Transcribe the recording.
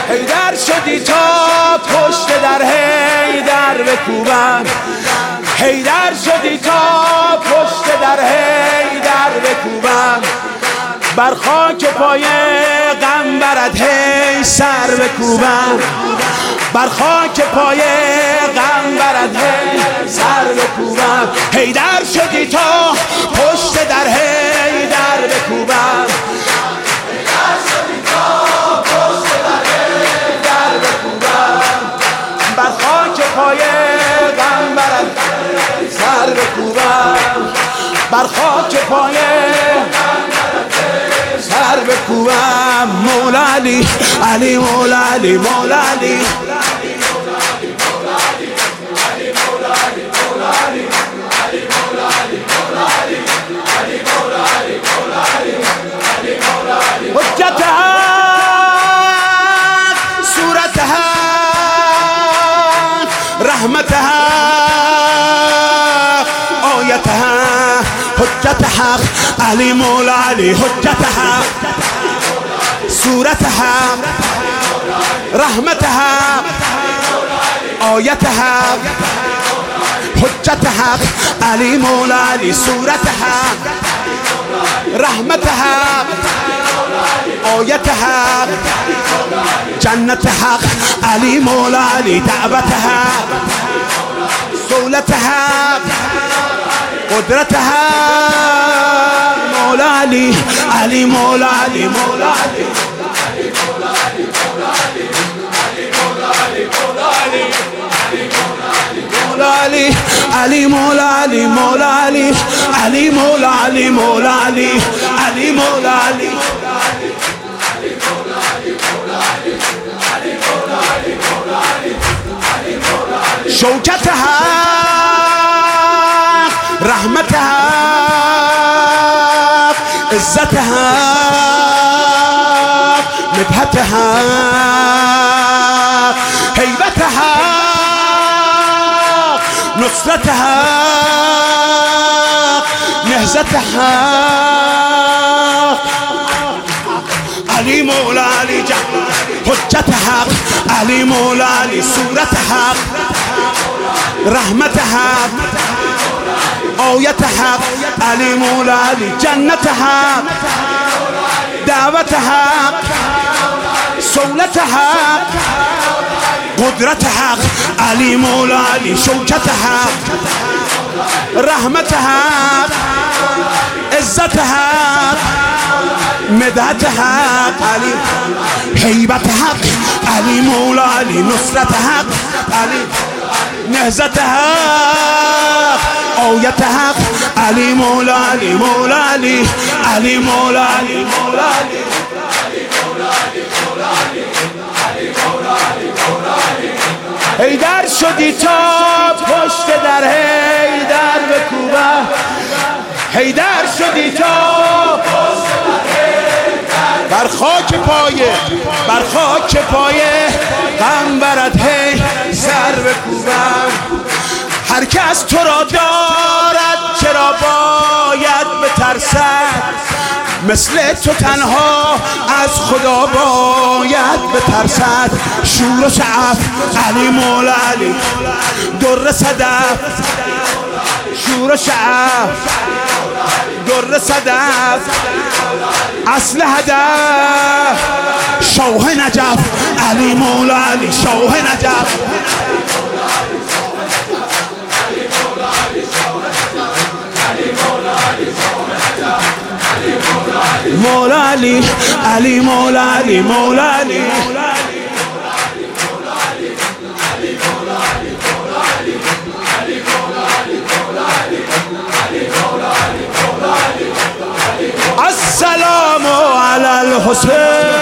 حیدر شدی تا پشت در حیدر بکوبم، حیدر شدی تا پشت در حیدر بکوبم، بر خاک پای غمبرت هی سر بکوبم، بر خاک پای غمبرت هی سر بکوبم. حیدر شدی تا پشت در حیدر بکوبم، حیدر شدی تا پشت در حیدر بکوبم، بر خاک پای غمبرت سر بکوبم، بر خاک پای سر بکوبم. مولا علی علی مولا علی مولا علی حجت حق صورت حق رحمت حق آیت حق حجت حق علی مولا علی حجت حق صورت حق رحمت حق آیت حق حجت حق علی مولا علی صورت حق رحمت حق آیت حق جنت حق علی مولا علی دعوت حق صولت حق قدرت حق مولا علی علی مولا علی مولا علی علی علی مولا علی مولا علی علی مولا علی مولا علی علی مولا علی شوکت حق رحمت حق عزت حق مدحت حق هیبت حق نصرت حق نهضت حق علی مولا علی حجت حق علی مولا علی صورت حق رحمت حق آیت حق علی مولا علی جنت حق دعوت حق صولت حق قدرت حق علی مولا علی شوکت حق رحمت حق عزت حق مدحت حق علی هیبت حق علی مولا علی نصرت حق علی نهضت حق آیت حق علی مولا علی مولا علی علی مولا علی مولا علی حیدر شدی تا پشت در حیدر بکوبم، حیدر شدی تا پشت در حیدر بر خاک پایه بر خاک پایه غمبرت هی سر بکوبم. هر کس تو را دارد چرا باید بترسد، مثل تو تنها از خدا باید بترسد. شور و شعف علی مولا علی در صدف شور و شعف در صدف اصل هدف شوه نجف علی مولا علی شوه نجف مولا علی علی مولا علی مولا علی السلام علی الحسین